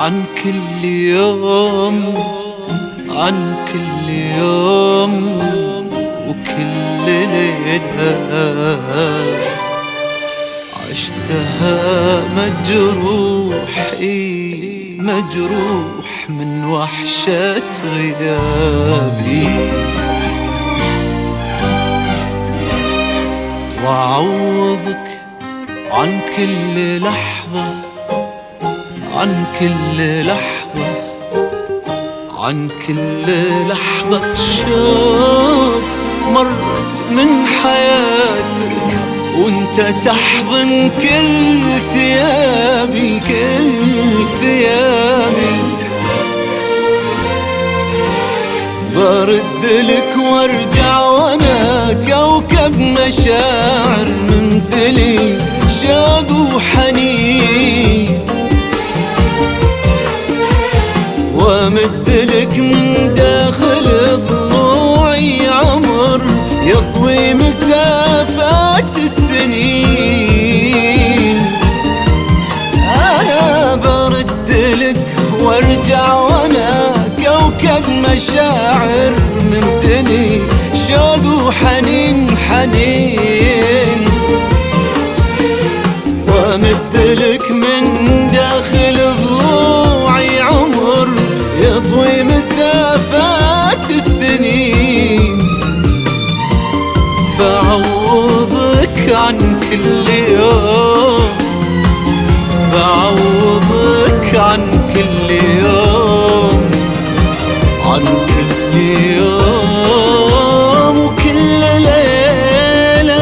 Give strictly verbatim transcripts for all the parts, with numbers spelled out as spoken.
عن كل يوم، عن كل يوم وكل ليلة عشتها مجروح، إي مجروح من وحشة غيابي. وأعوضك عن كل لحظة، عن كل لحظة، عن كل لحظة شوق مرت من حياتك وانت تحضن كل ثيابي، كل ثيابي. برد لك وارجع وانا كوكب مشاعر ممتلي شوق وحنين، وامد لك من داخل ضلوعي عمر يطوي مسافات السنين. انا برد لك وارجع وانا كوكب مشاعر ممتلي شوق وحنين حنين، وامد لك من داخل ضلوعي عمر يطوي مسافات السنين. بعوضك عن كل يوم، بعوضك عن كل يوم، عن كل يوم وكل ليلة.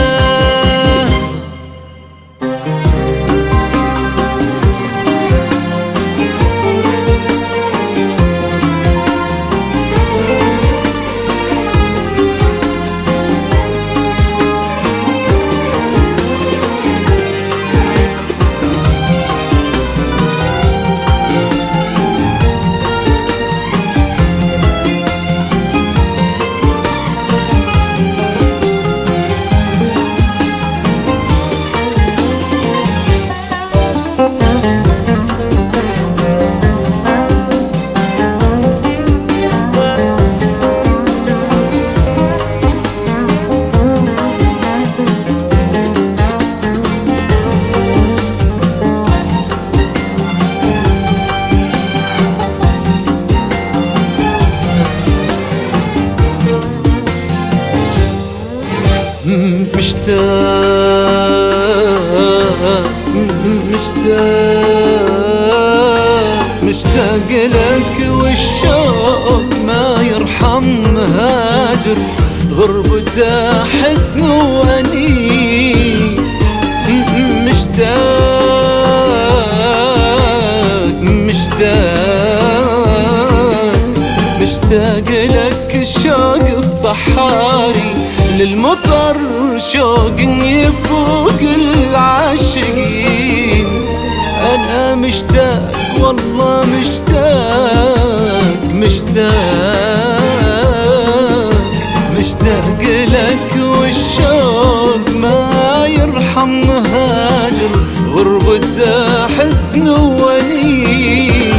مشتاق مشتاق مشتاق لك والشوق ما يرحم مهاجر غربته حزن وأنين. مشتاق مشتاق مشتاق لك الشوق الصحاري للمطر شوق يفوق العاشقين. أنا مشتاق والله مشتاق مشتاق مشتاق لك والشوق ما يرحم مهاجر غربته حزن وأنين.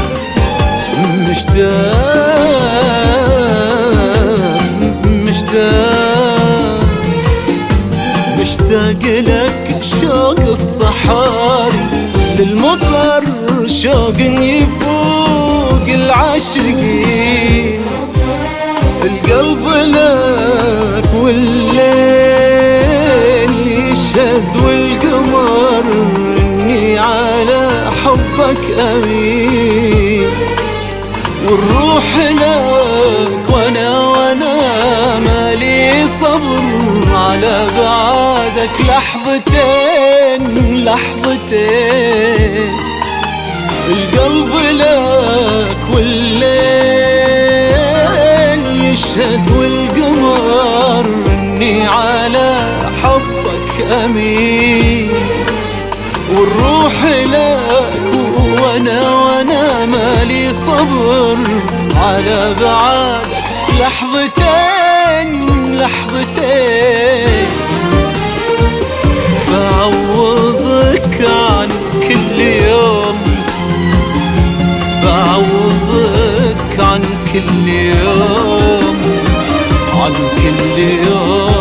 مشتاق مشتاق مشتاق لك شوق الصحاري للمطر شوق يفوق العاشقين. القلب لك والليل يشهد والقمر اني على حبك امين. والروح لك وانا وانا مالي صبر على بعادك لحظتين لحظتين. القلب لك والليل يشهد والقمر اني على حبك امين. والروح لك وانا وانا مالي صبر على بعادك لحظتين لحظتين. بعوضك عن كل يوم، بعوضك عن كل يوم، عن كل يوم.